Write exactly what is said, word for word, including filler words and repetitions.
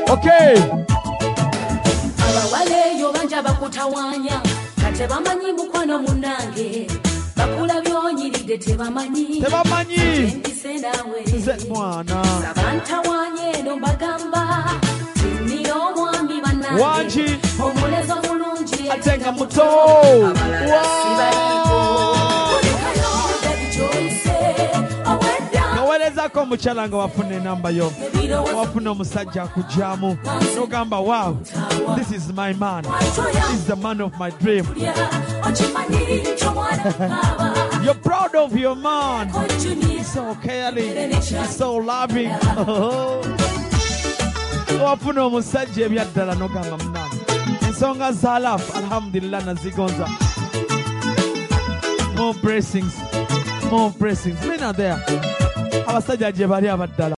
Okay. Abawale yo banja bakutawanya kate bamanyi mukwano munange bakula byonyiride tebamanyi tebamanyi nze mwana sabantawanye no bagamba tiniro mwami banange wanji omulezo mulungi atenga muto Nawelezako omukyala nga wafuna enamba yo wafuna omusajja akujamu nogamba wow this is my man, this is the man of my dream. You're proud of your man, he's so caring, he's so loving. Wafuna omusajja ebyaddala nogamba munange ensonga za love alhamdulillah nazigonza. More blessings, more blessings. Men are there. Abasajja gye bali abaddala